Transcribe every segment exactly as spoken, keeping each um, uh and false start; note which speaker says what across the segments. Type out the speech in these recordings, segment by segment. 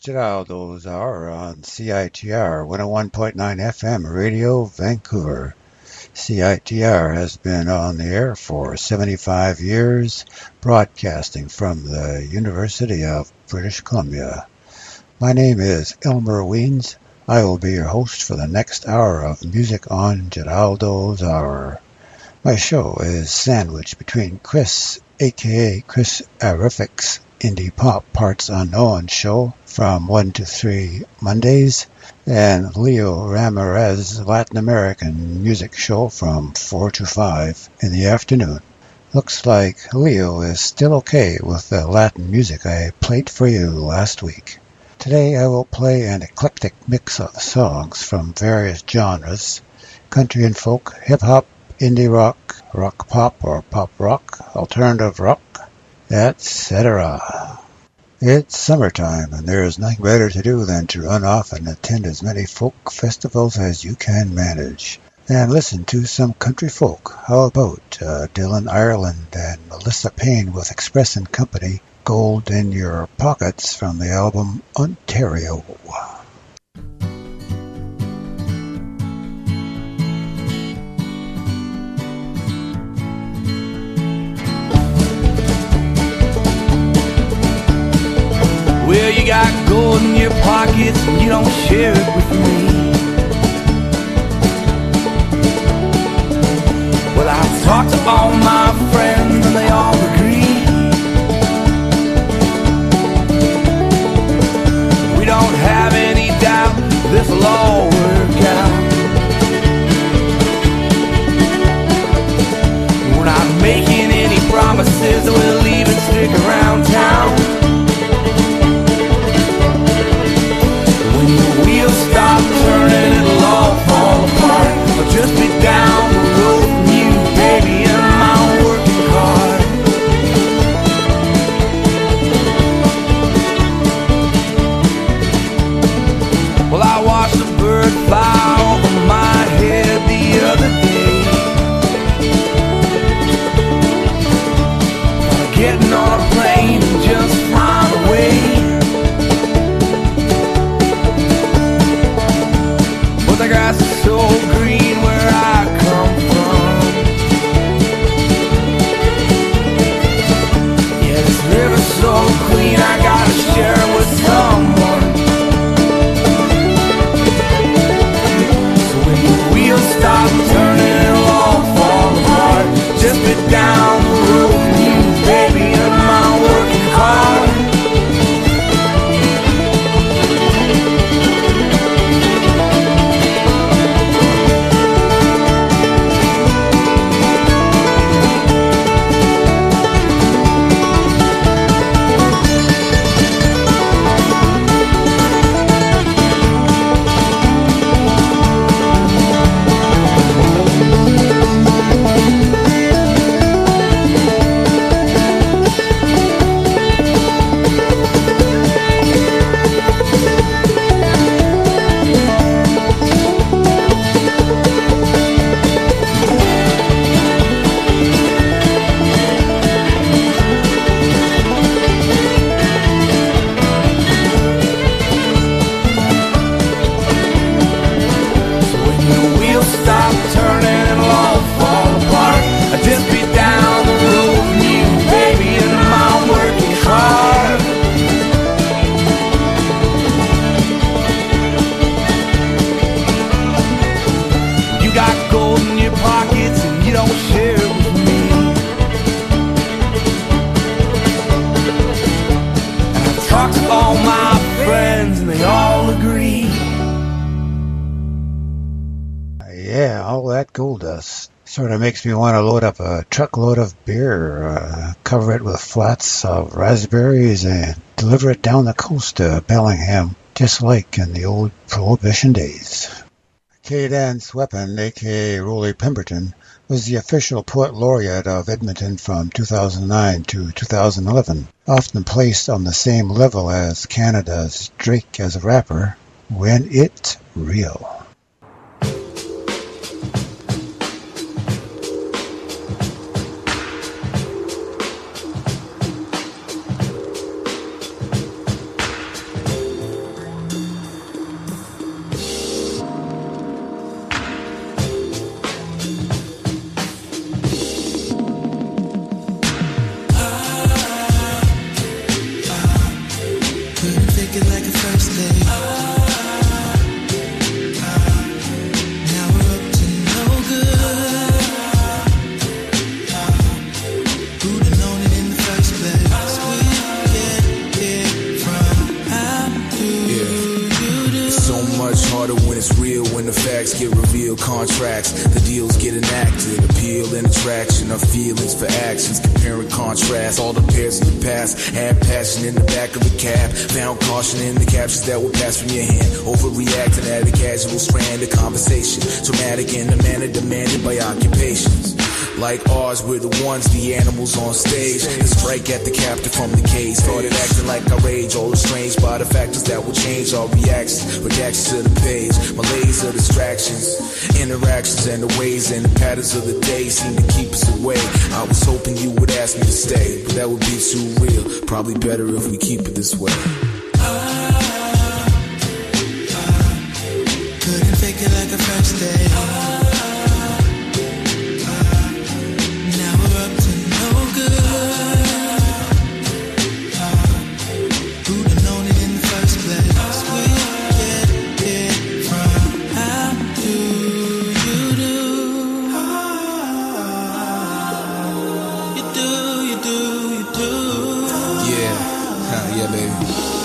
Speaker 1: Geraldo's Hour on C I T R one oh one point nine F M Radio Vancouver. C I T R has been on the air for seventy-five years, broadcasting from the University of British Columbia. My name is Elmer Weens. I will be your host for the next hour of music on Geraldo's Hour. My show is sandwiched between Chris, aka Chris Arifik's Indie Pop Parts Unknown show from one to three Mondays, and Leo Ramirez's Latin American music show from four to five in the afternoon. Looks like Leo is still okay with the Latin music I played for you last week. Today I will play an eclectic mix of songs from various genres: country and folk, hip-hop, indie rock, rock pop or pop rock, alternative rock, et cetera. It's summertime, and there is nothing better to do than to run off and attend as many folk festivals as you can manage, and listen to some country folk. How about uh, Dylan Ireland and Melissa Payne with Express and Company, Gold in Your Pockets, from the album Ontario.
Speaker 2: Well, you got gold in your pockets and you don't share it with me. Well, I've talked to all my friends and they all agree. We don't have any doubt this'll all work out. We're not making any promises that we'll even stick around town. Stop turning, it'll all fall apart. I'll just be down the road from you, baby, in my working car. Well, I watched a bird fly over my head the other day. Getting on a plane and just flying away. The grass is so green where I come from. Yeah, this river's so clean I gotta share it with someone. So when the wheels stop turning, it'll all fall apart. Just be down the road with you, baby, in my working car.
Speaker 1: Sort of makes me want to load up a truckload of beer, uh, cover it with flats of raspberries, and deliver it down the coast to Bellingham, just like in the old Prohibition days. Cadence Weapon, aka Rolly Pemberton, was the official poet laureate of Edmonton from two thousand nine to two thousand eleven, often placed on the same level as Canada's Drake as a rapper, when it's real.
Speaker 3: reveal contracts. The deals get enacted, appeal and attraction, our feelings for actions, compare and contrast. All the pairs in the past had passion in the back of a cab, found caution in the captions that would pass from your hand. Overreacting at a casual strand of conversation, traumatic in the manner demanded by occupations. Like ours, we're the ones, the animals on stage. The strike at the captive from the cage. Started acting like our rage, all estranged by the factors that will change our reactions. Reactions to the page, malaise of distractions, interactions and the ways and the patterns of the day seem to keep us away. I was hoping you would ask me to stay, but that would be too real. Probably better if we keep it this way.
Speaker 2: Couldn't fake it like a first day. Now we're up to no good. Who'd have known it in the first place? We get it from how do you do? You do, you do, you do.
Speaker 3: Yeah, huh, yeah, baby.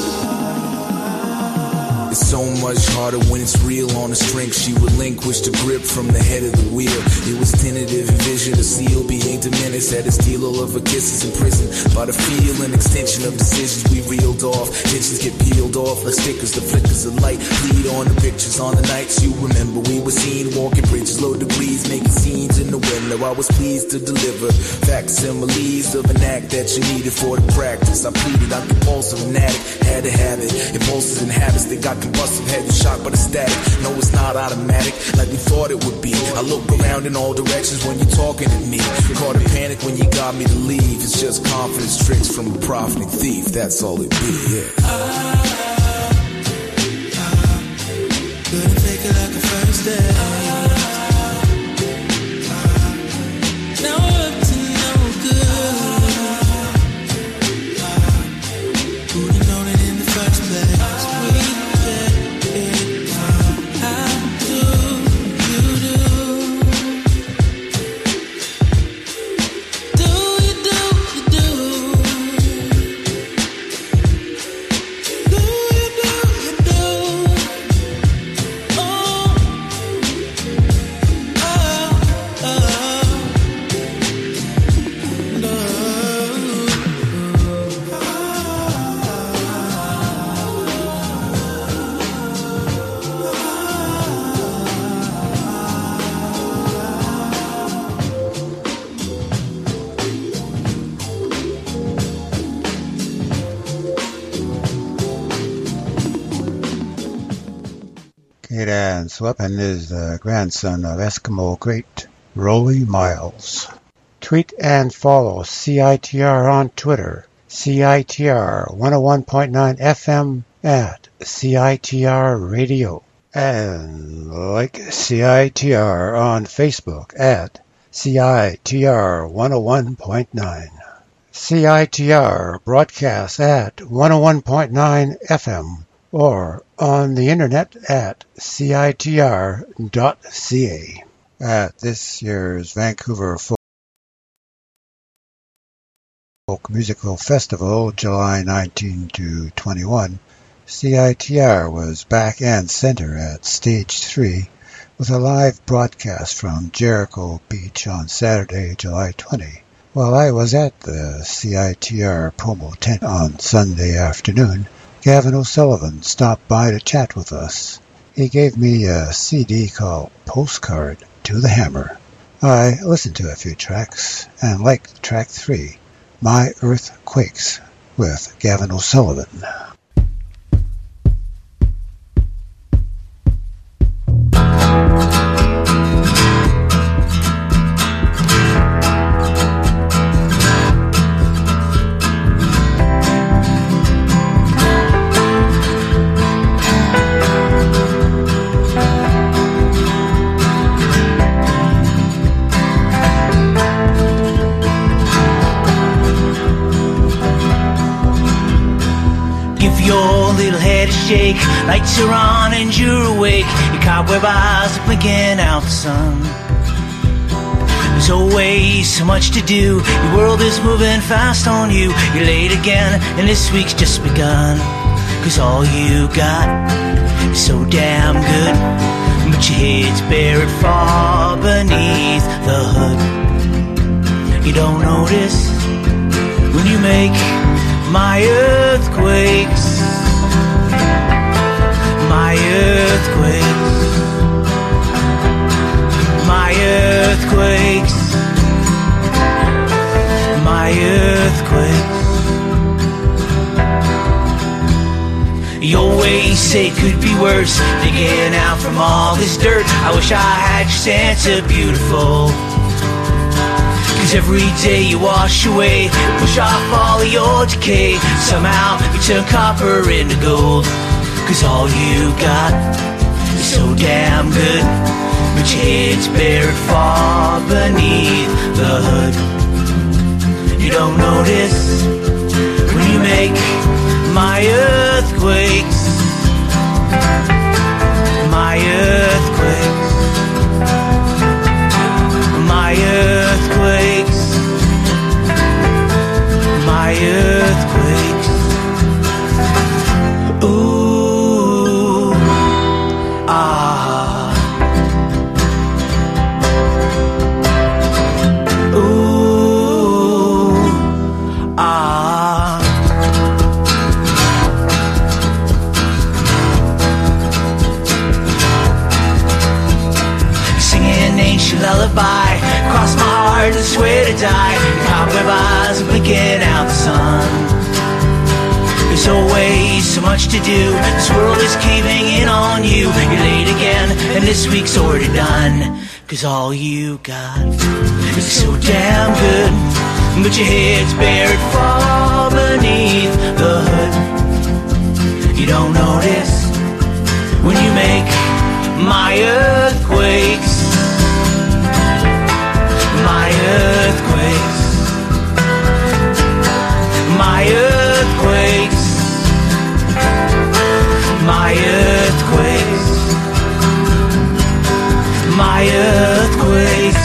Speaker 3: So much harder when it's real on the strength. She relinquished the grip from the head of the wheel. It was tentative and vision to seal, being diminished at a steal all of her kisses in prison. By the feel and extension of decisions we reeled off. Tensions get peeled off like stickers, the flickers of light bleed on the pictures on the nights you remember. We were seen walking bridges, low degrees, making scenes in the window. I was pleased to deliver facsimiles of an act that you needed for the practice. I pleaded, I'm compulsive and addict, had to have it. Impulses and habits that got busted, had you shocked by the static. No, it's not automatic like we thought it would be. I look around in all directions when you're talking to me. Caught in panic when you got me to leave. It's just confidence tricks from a profiting thief. That's all it be, yeah.
Speaker 2: Couldn't fake it like a first day. Now we're up to no good. Who'd have known it in the first place?
Speaker 1: Dan Sweppen is the grandson of Eskimo great Rolly Miles. Tweet and follow C I T R on Twitter, C I T R one oh one point nine F M at C I T R Radio, and like C I T R on Facebook at C I T R one oh one point nine. C I T R broadcasts at one oh one point nine F M or on the internet at C I T R dot C A. At this year's Vancouver Folk Musical Festival, July nineteenth to twenty-one, C I T R was back and center at Stage three with a live broadcast from Jericho Beach on Saturday, July twentieth. While I was at the C I T R promo tent on Sunday afternoon, Gavin O'Sullivan stopped by to chat with us. He gave me a C D called Postcard to the Hammer. I listened to a few tracks and liked track three, My Earth Quakes, with Gavin O'Sullivan.
Speaker 4: Shake, lights are on and you're awake. Your cobweb eyes are blinking out the sun. There's always so much to do. Your world is moving fast on you. You're late again and this week's just begun. Cause all you got is so damn good. but your head's buried far beneath the hood. You don't notice when you make my earthquakes, my earthquakes, my earthquakes, my earthquakes. You always say it could be worse, digging out from all this dirt. I wish I had your sense of beautiful, 'cause every day you wash away, push off all of your decay. Somehow you turn copper into gold, 'cause all you got is so damn good, but your head's buried far beneath the hood. You don't notice when you make my earthquakes, my earthquakes, my earthquakes, my earthquakes. Ooh, ah. Ooh, ah. Singing ancient lullaby, cross my heart and swear to die. Cobweb eyes blinking out the sun. There's always so much to do, this world is caving in on you. You're late again, and this week's already done, 'cause all you got is so damn good, but your head's buried far beneath the hood. You don't notice when you make my earthquakes, my earthquakes, my earthquakes, my earthquakes, my earthquakes.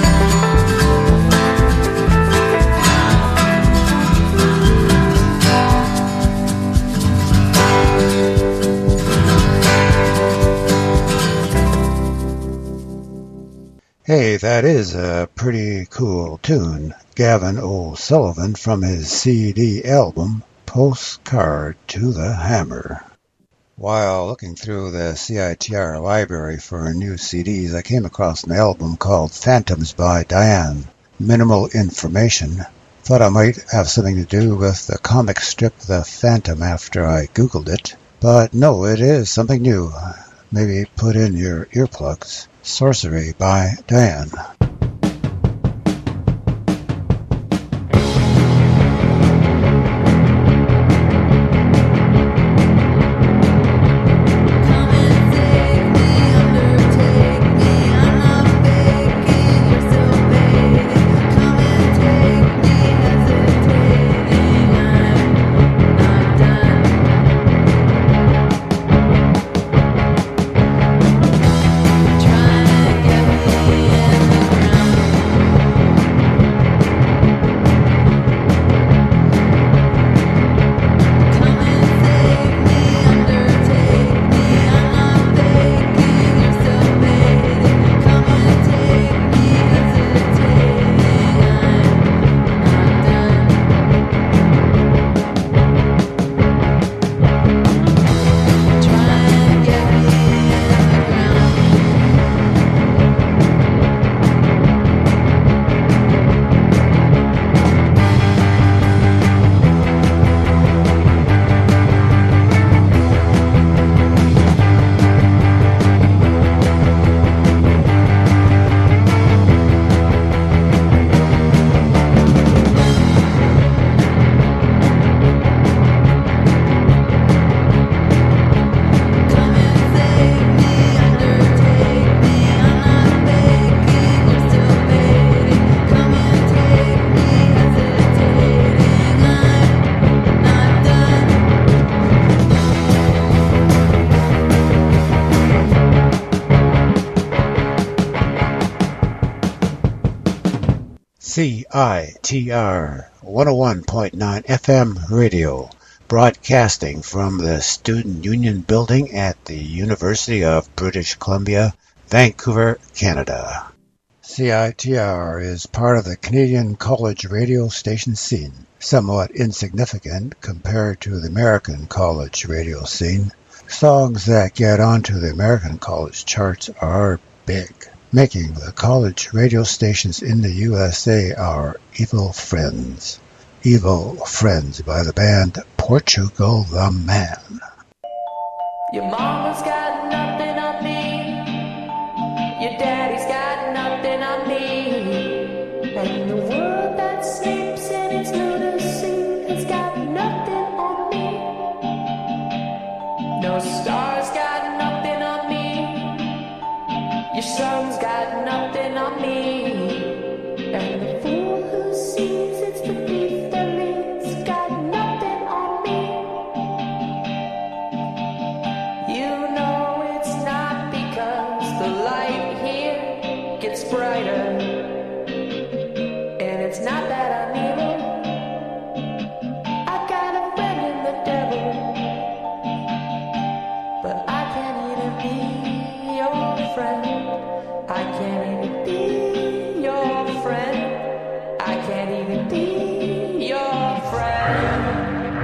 Speaker 1: Hey, that is a pretty cool tune. Gavin O'Sullivan from his C D album, Postcard to the Hammer. While looking through the C I T R library for new C Ds, I came across an album called Phantoms by Diane. Minimal information. Thought I might have something to do with the comic strip The Phantom after I Googled it. But no, it is something new. Maybe put in your earplugs. Sorcery by Diane. C I T R one oh one point nine F M radio, broadcasting from the Student Union Building at the University of British Columbia, Vancouver, Canada. C I T R is part of the Canadian college radio station scene, somewhat insignificant compared to the American college radio scene. Songs that get onto the American college charts are big, making the college radio stations in the U S A our evil friends. Evil Friends by the band Portugal the Man.
Speaker 5: Your mama's got nothing on me. Your daddy's got nothing on me. And the world that sleeps in its lunacy has got nothing on me. No star's got nothing on me. Your sun's got nothing on me. And the fool who sees it's the thief that leads got nothing on me. You know it's not because the light here gets brighter. And it's not that I'm evil. I got a friend in the devil. But I can't even be your friend. I can't even be your friend. I can't even be your friend.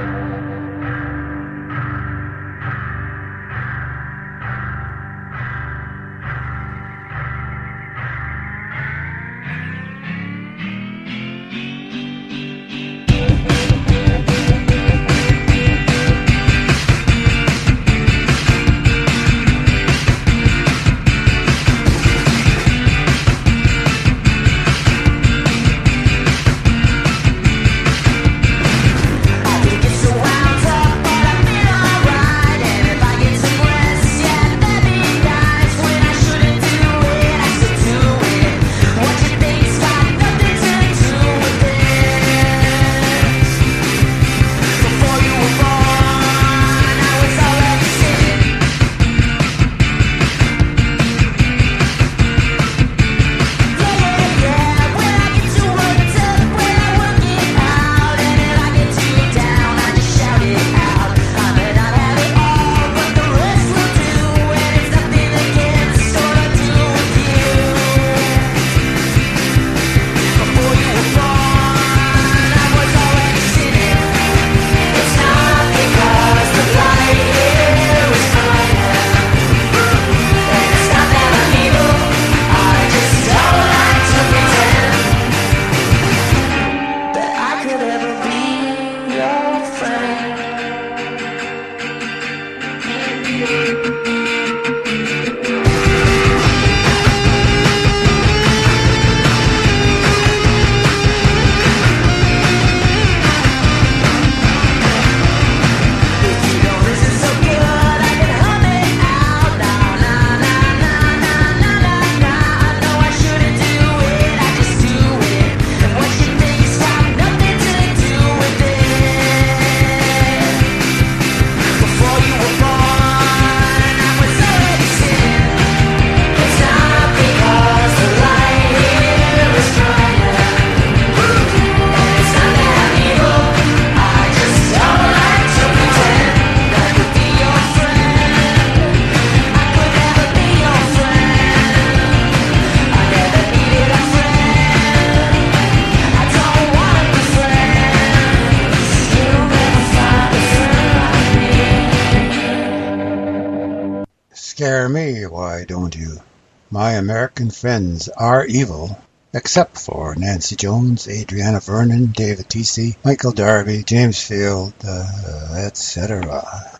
Speaker 1: Scare me, why don't you? My American friends are evil, except for Nancy Jones, Adriana Vernon, David Tesey, Michael Darby, James Field, uh, et cetera.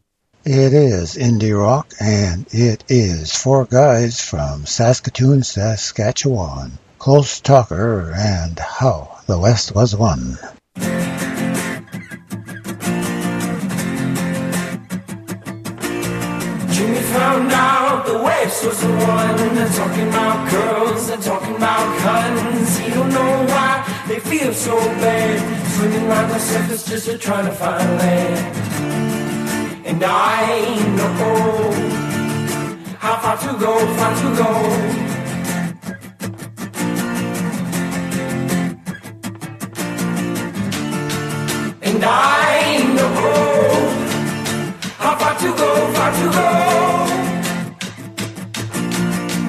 Speaker 1: It is indie rock, and it is four guys from Saskatoon, Saskatchewan. Close Talker and How the West Was Won.
Speaker 2: Jimmy found out the West was the one. They're talking about girls, they're talking about guns. He don't know why they feel so bad, swimming around the surface just to try to find land. And I know how far to go, far to go. And I know how far to go, far to go.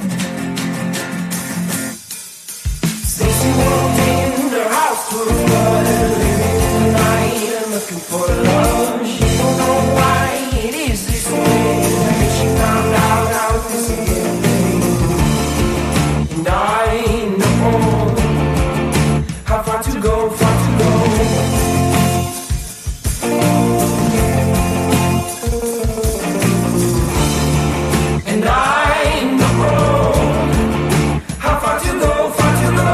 Speaker 2: for blood, living in the night and looking for love. She don't know why it is this way. Maybe she found out how this is getting paid. And I know how far to go, far to go. And I know how far to go, far to go.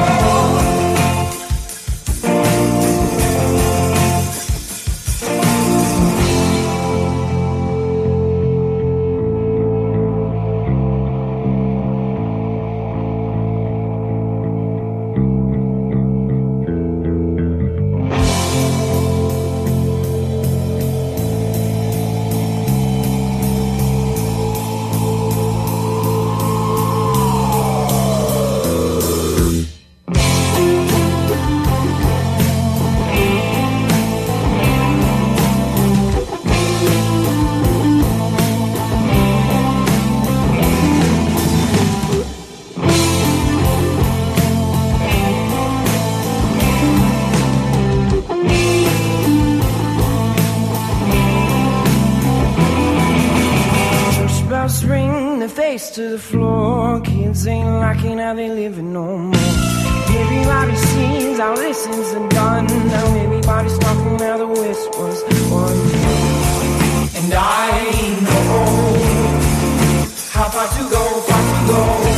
Speaker 2: To the floor, kids ain't liking how they living no more. Everybody sees how this is done. Now everybody's talking how the West was won. And I know how far to go, far to go.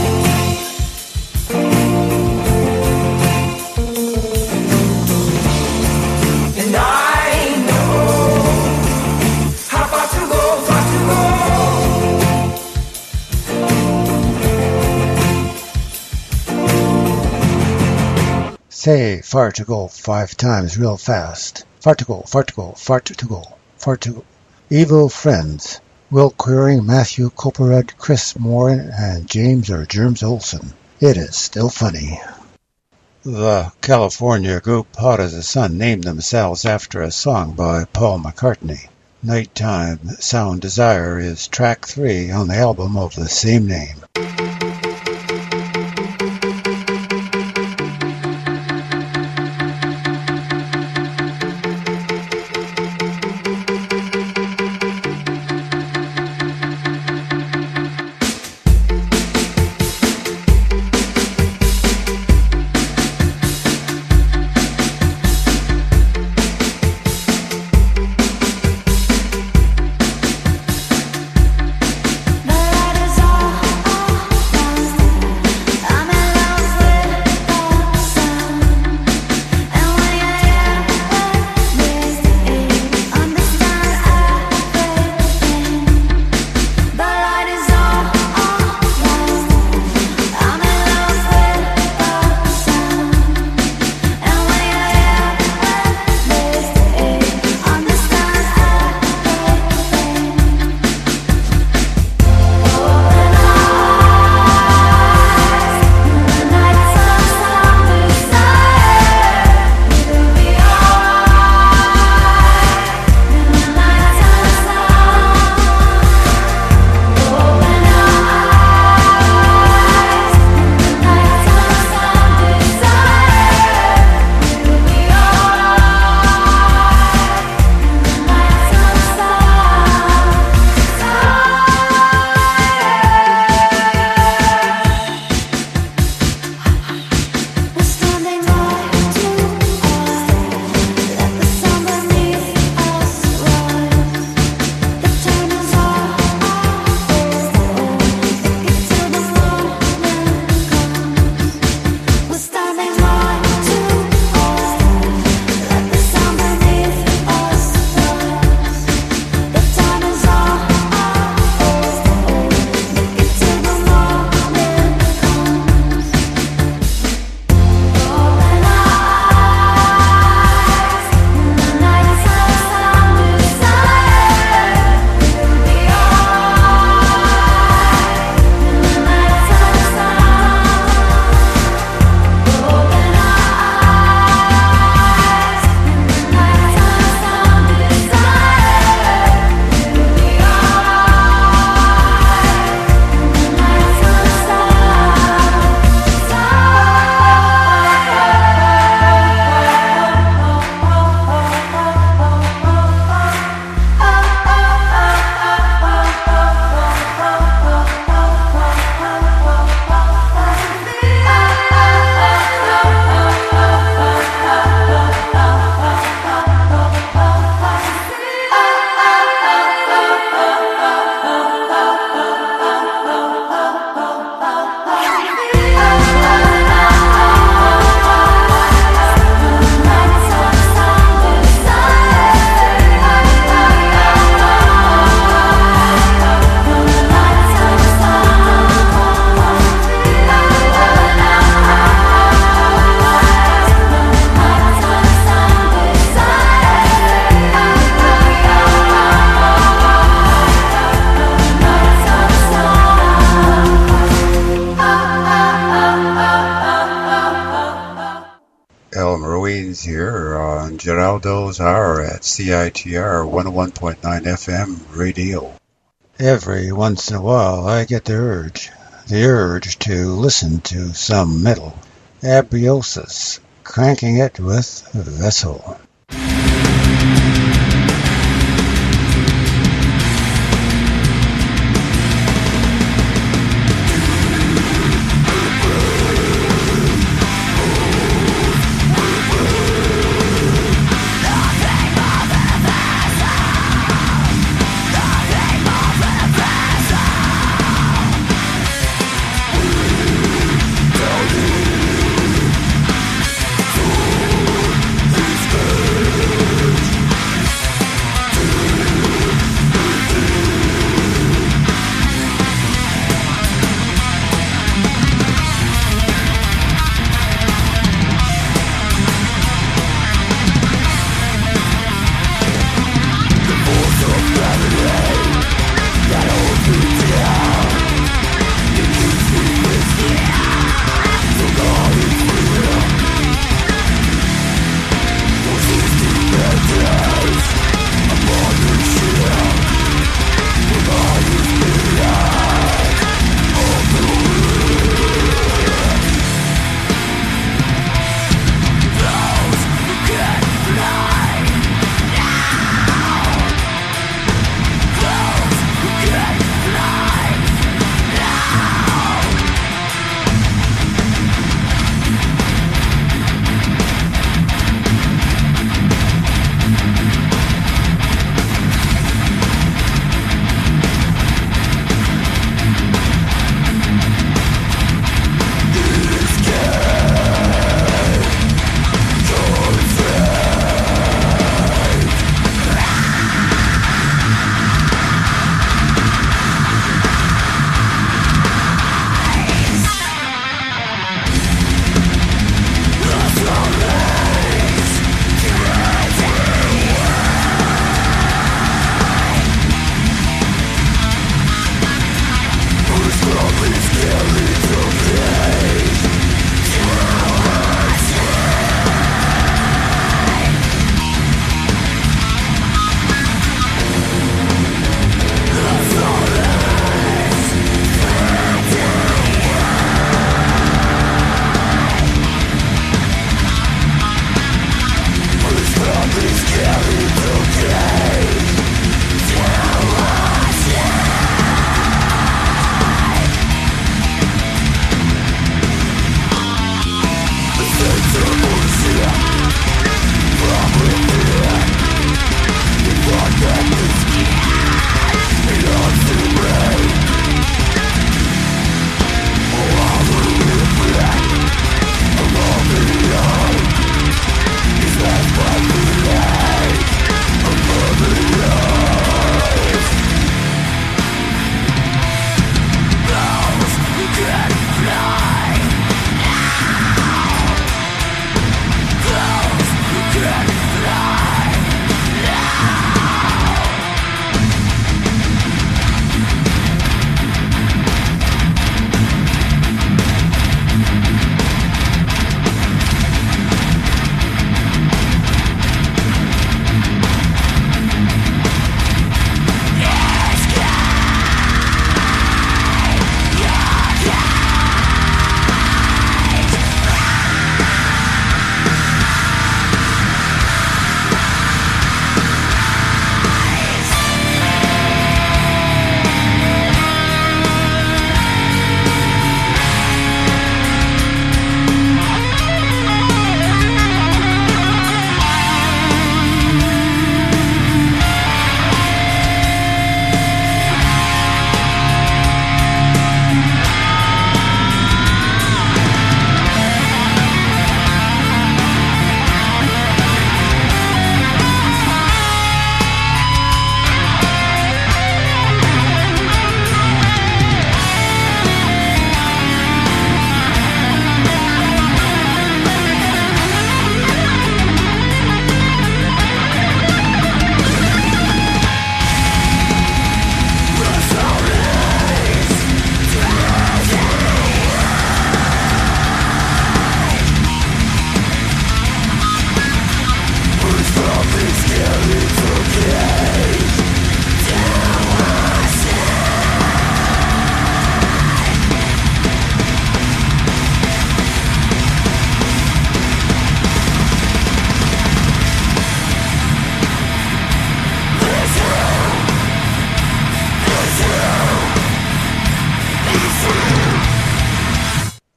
Speaker 2: And I know how far to go, far to go.
Speaker 1: Say far to go five times real fast. Far to go, far to go, far to go, far to go. Evil Friends. Will Queering, Matthew Copered, Chris Morin, and James or Germs Olsen. It is still funny. The California group Hot as the Sun named themselves after a song by Paul McCartney. Nighttime Sound Desire is track three on the album of the same name.
Speaker 5: The light is off.
Speaker 1: Days here on Geraldo's Hour at C I T R one oh one point nine F M radio. Every once in a while I get the urge, the urge to listen to some metal. Abriosus, cranking it with Vessel.
Speaker 2: Thank you.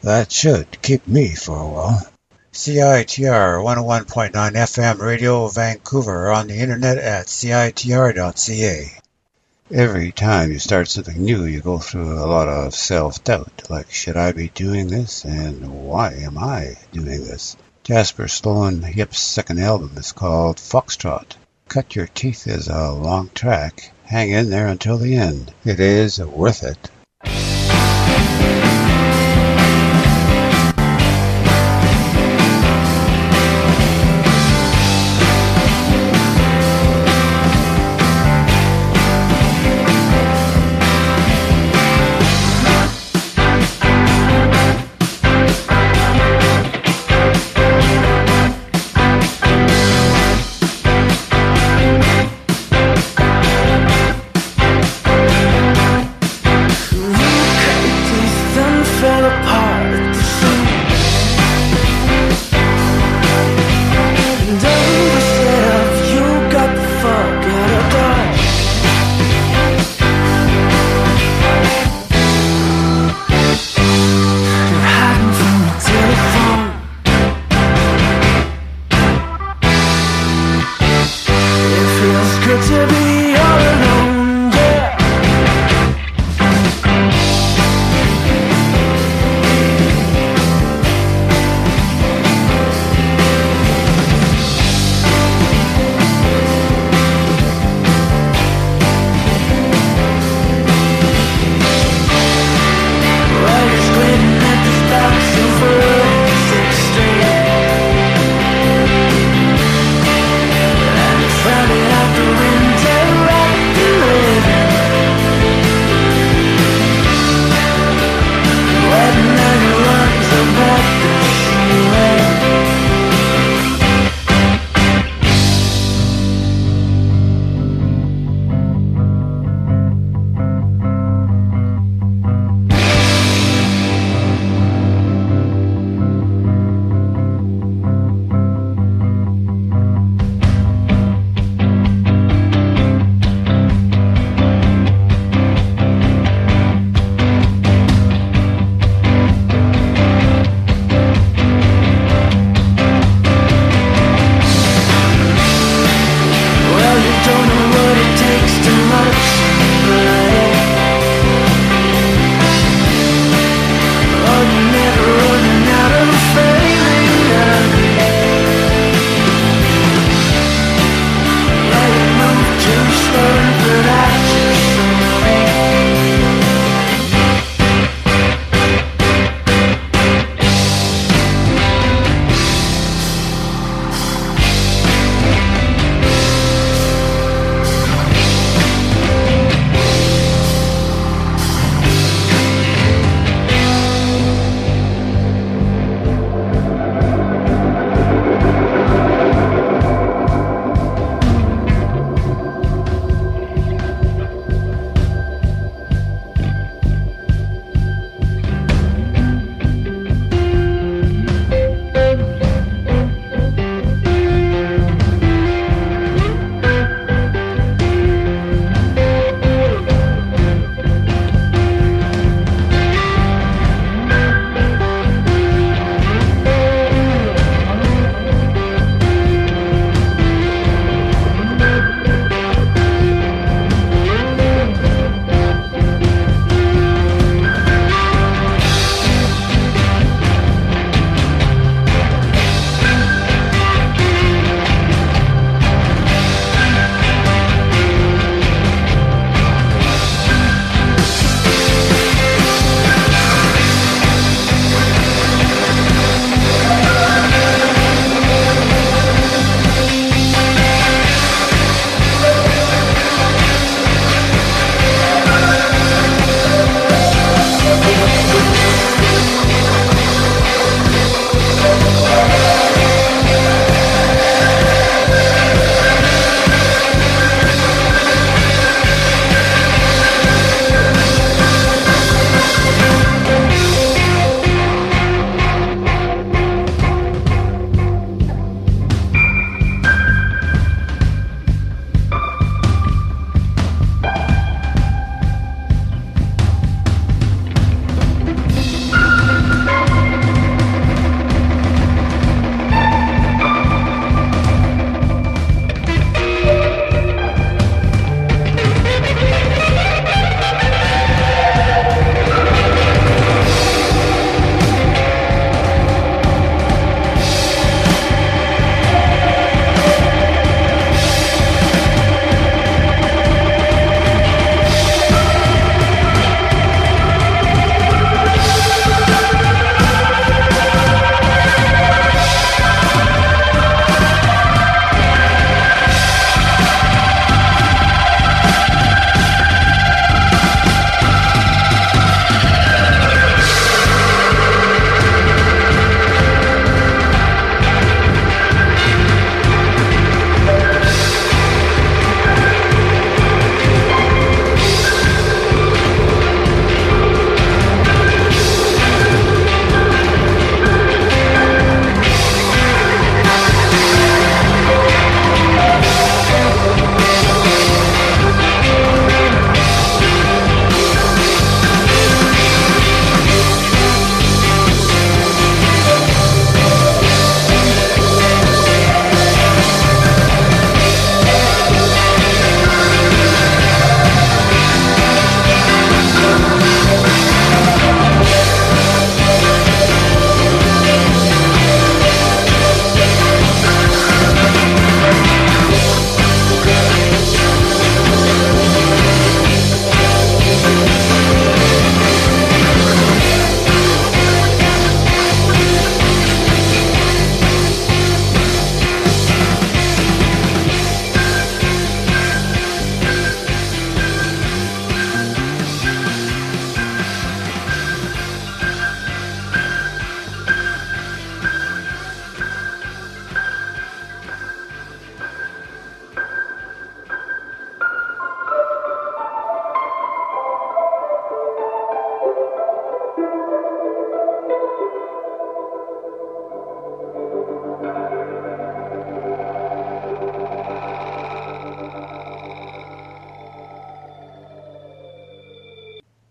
Speaker 1: That should keep me for a while. C I T R one oh one point nine F M Radio Vancouver, on the internet at C I T R dot C A. Every time you start something new, you go through a lot of self-doubt, like, should I be doing this, and why am I doing this? Jasper Sloan Hip's second album is called Foxtrot. Cut Your Teeth is a long track. Hang in there until the end. It is worth it.
Speaker 5: Some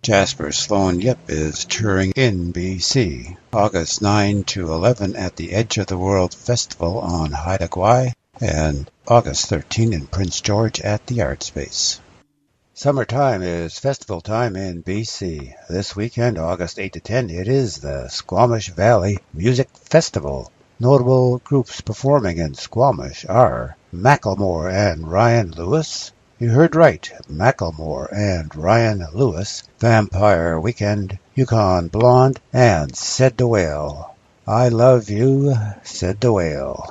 Speaker 1: Jasper Sloan Yip is touring in B C, August ninth to eleventh at the Edge of the World Festival on Haida Gwaii, and August thirteenth in Prince George at the Art Space. Summertime is festival time in B C. This weekend, August eighth to tenth, it is the Squamish Valley Music Festival. Notable groups performing in Squamish are Macklemore and Ryan Lewis. You heard right, Macklemore and Ryan Lewis, Vampire Weekend, Yukon Blonde, and Said the Whale. I love you, said the whale.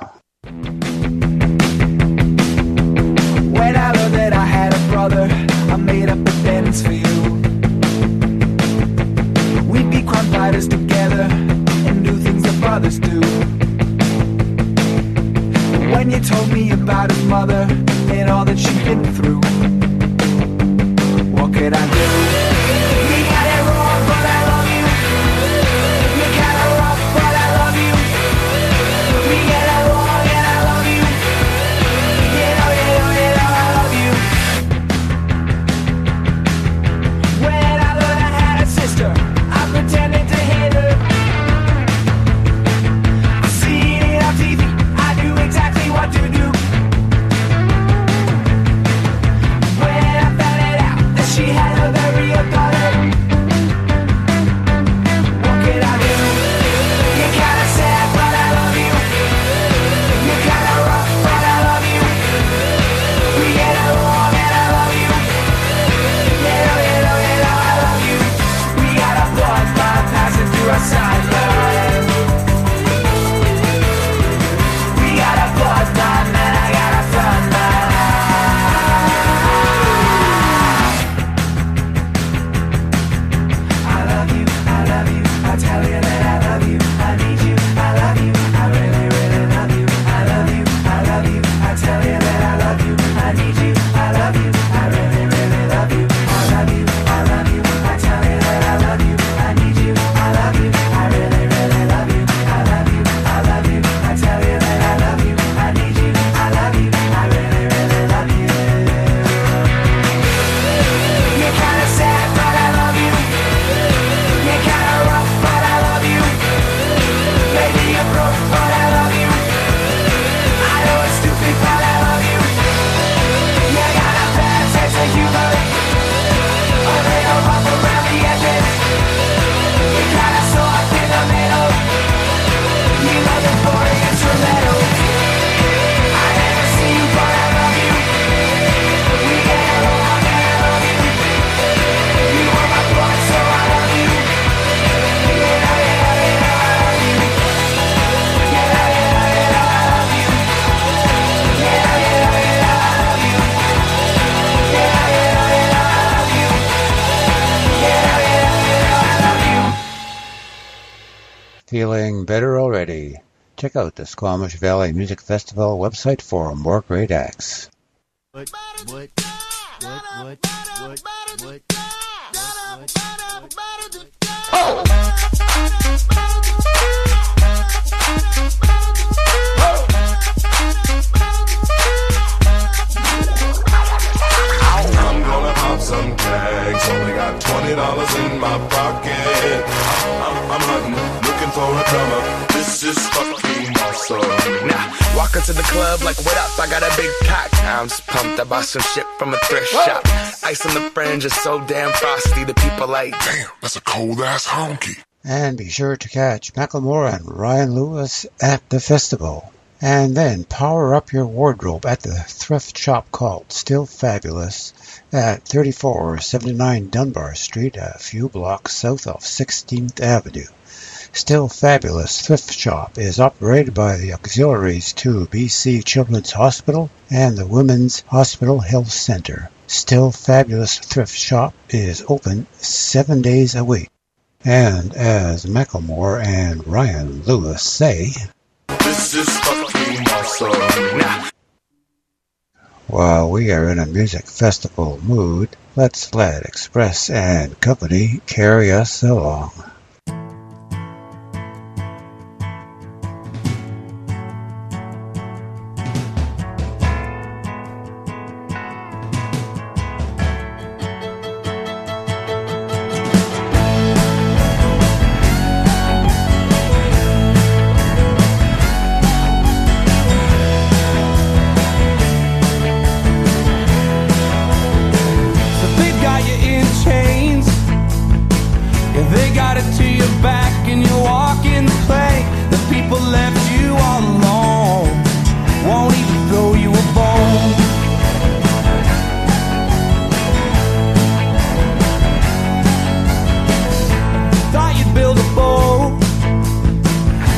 Speaker 2: When I learned that I had a brother, I made up a dance for you. We'd be crime fighters together and do things that brothers do. When you told me about his mother and all that she'd been through, what could I do? You got it wrong, but I love you. You got it rough, but I love you. We get it wrong and I love you. You know, you know, you know I love you. When I learned I had a sister, I pretended to hate her. I see it on T V, I knew exactly what to do. When I found it out that she had a very real daughter, what could I do? You're kinda sad, but I love you. You're kinda rough, but I love you. We get along and I love you. You know, you know, you know I love you. We got a bloodline passing through our sideline. We got a bloodline and I got a front line. I love you, I love you, I tell you that I love you, I need you, I love you, I really, really love you, I love you, I love you, I tell you that I love you, I need you, I love you, I really, really love you, I love you, I love you, I tell you that I love you, I need you, I love you, I really, really love you, I love you, I love you, I tell you that I love you, I need you, I love you, I really, really love you. You're kinda sad, but I love you. You're kinda rough, but I love you. Maybe you're broke, but I love you. I know it's stupid, but I love you. You got a bad sense of humor, a little rough around the edges. You're kinda soft in the middle. You know the boring instrumental. I never see you, but I love you. We get along and I love you. You are my blood, so I love you. You know, you know, you know I love you. You know, you know, you know I love you. You know, you know, you know I love you. You know, you know, you know I love you. You know, you know, you know I love you.
Speaker 1: Feeling better already? Check out the Squamish Valley Music Festival website for more great acts.
Speaker 6: What, what, what, what, what, what,
Speaker 7: I'm gonna pop some tags. Only got twenty dollars in my pocket. I'm, I'm hunting, looking for a come up. This is fucking awesome.
Speaker 3: Nah, walk into the club like, what up? I got a big cock. I'm just pumped. I bought some shit from a thrift shop. Ice on the fringe is so damn frosty. The people like,
Speaker 7: Damn, that's a cold ass honky.
Speaker 1: And be sure to catch Macklemore and Ryan Lewis at the festival. And then power up your wardrobe at the thrift shop called Still Fabulous at thirty-four seventy-nine Dunbar Street, a few blocks south of sixteenth Avenue. Still Fabulous Thrift Shop is operated by the auxiliaries to B C Children's Hospital and the Women's Hospital Health Center. Still Fabulous Thrift Shop is open seven days a week. And as Macklemore and Ryan Lewis say,
Speaker 7: This is fucking awesome.
Speaker 3: nah.
Speaker 1: while we are in a music festival mood, let's let Express and Company carry us along.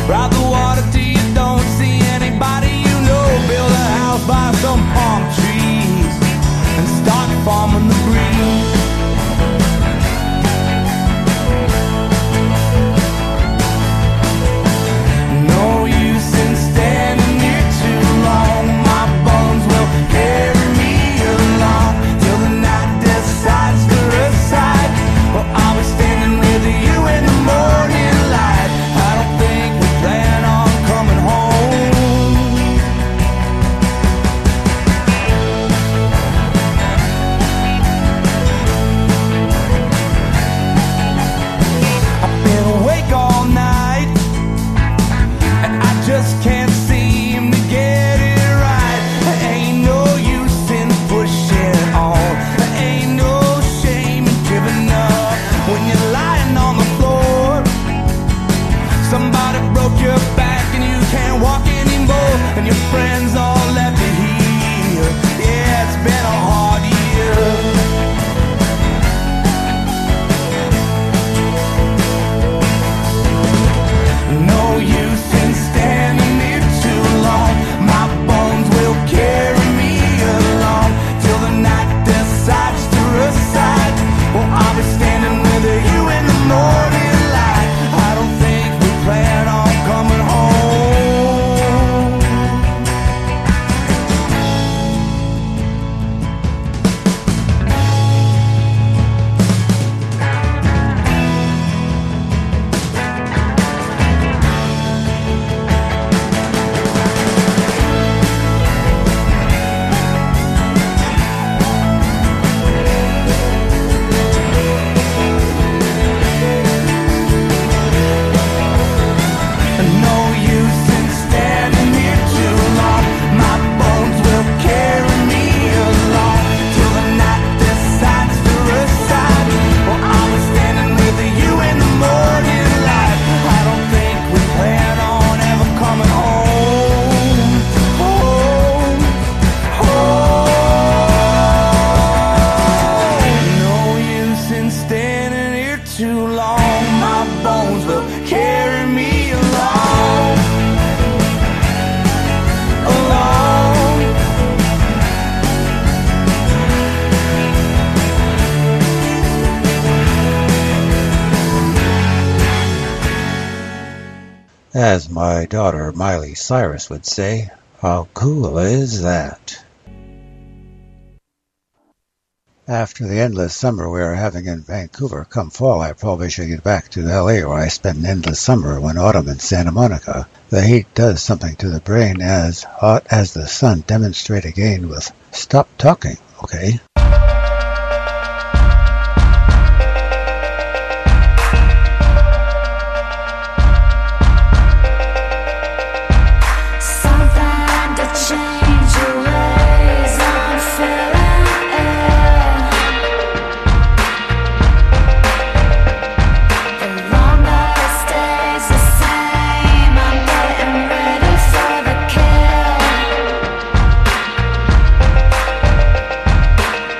Speaker 3: Ride the water till you don't see anybody you know. Build a house by some palm trees and start farming the breeze. No use in standing here too long. My bones will carry me along till the night decides to reside. Well, I'll be standing with you in the morning light. I don't think we plan on coming home. I've been awake all night and I just can't seem to get it right. There ain't no use in pushing on. There ain't no shame in giving up. When you're lying on the floor, somebody broke your back and you can't walk anymore, and your friends all left you here. Yeah, it's been a hard year. No use in standing here too long. My bones will carry me along till the night decides to reside. Well, I'll be standing with you in the morning light. I don't think we plan on coming home. No use in standing here too long. My bones will carry me along till the night decides to reside. Well, I'll be standing with you in the morning light. I don't think we plan on ever coming home. Home, home. No use in standing here too long. My bones will carry me along, along.
Speaker 1: As my daughter Miley Cyrus would say, how cool is that? After the endless summer we are having in Vancouver, come fall I probably should get back to L A where I spent an endless summer when autumn in Santa Monica. The heat does something to the brain, as hot as the sun. Demonstrate again with Stop Talking, okay?
Speaker 5: Something to change your ways. I'm feeling ill. The longer it stays the same, I'm getting ready for the kill.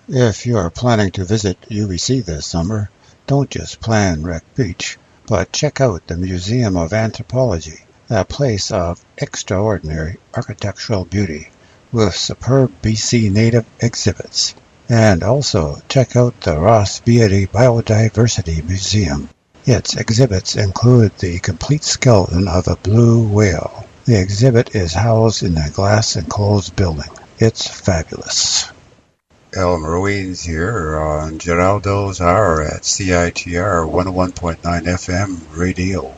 Speaker 1: If you are planning to visit U B C this summer, don't just plan Wreck Beach, but check out the Museum of Anthropology, a place of extraordinary architectural beauty with superb B C native exhibits. And also check out the Ross Beatty Biodiversity Museum. Its exhibits include the complete skeleton of a blue whale. The exhibit is housed in a glass-enclosed building. It's fabulous. El Ruins here on Geraldo's Hour at C I T R one oh one point nine F M radio.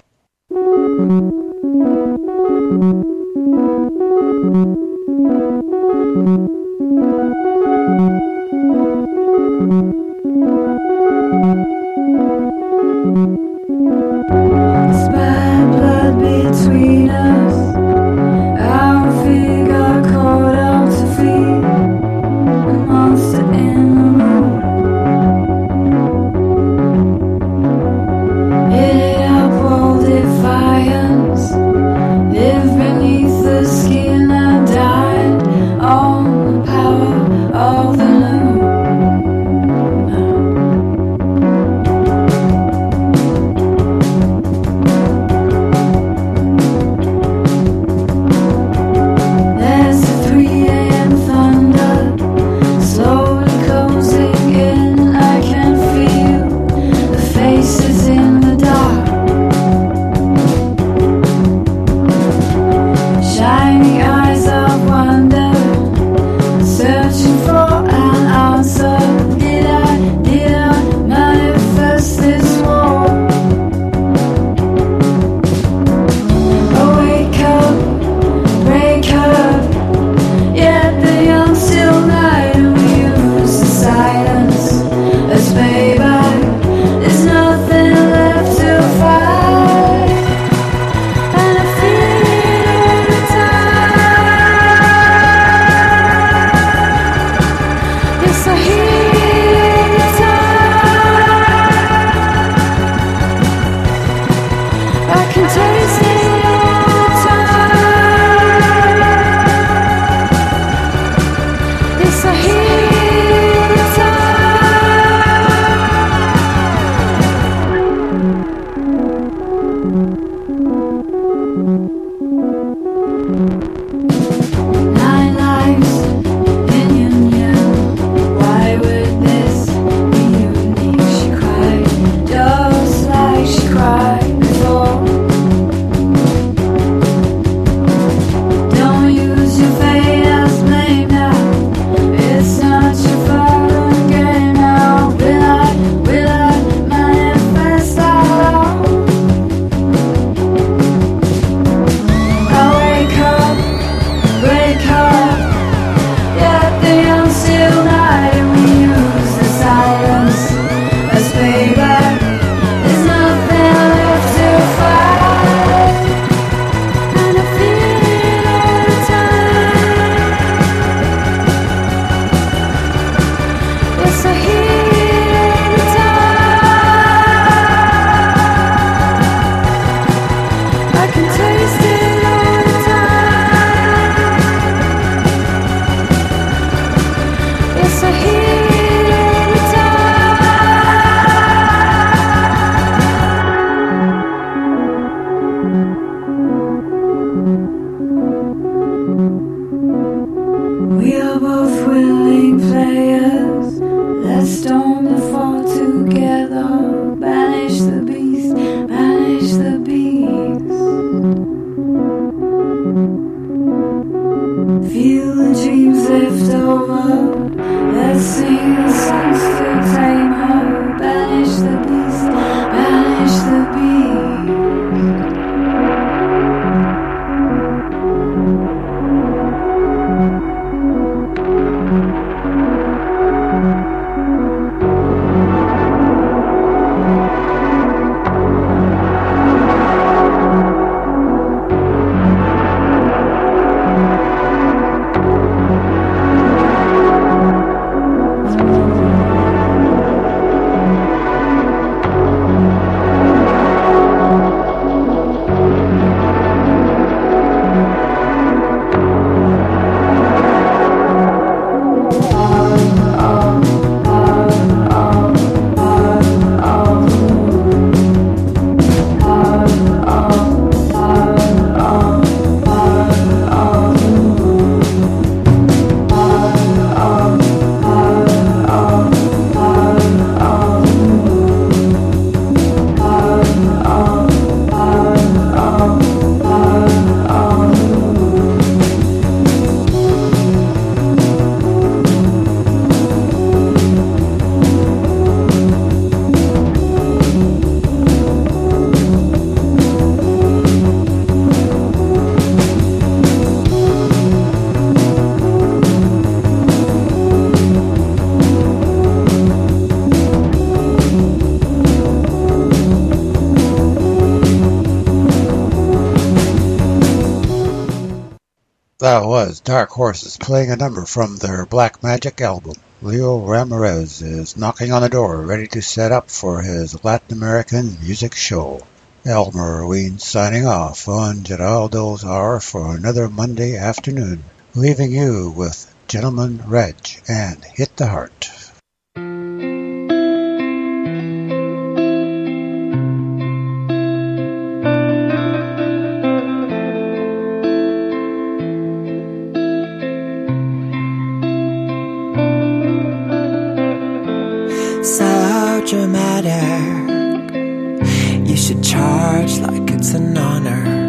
Speaker 8: It's bad blood between us. Our feet got caught out to feed a monster in the room. It up all defiance. Live beneath the skin that died on the power of the loom.
Speaker 1: That was Dark Horses playing a number from their Black Magic album. Leo Ramirez is knocking on the door, ready to set up for his Latin American music show. Elmer Ween signing off on Geraldo's Hour for another Monday afternoon, leaving you with Gentleman Reg and Hit the Heart.
Speaker 9: So dramatic, you should charge like it's an honor.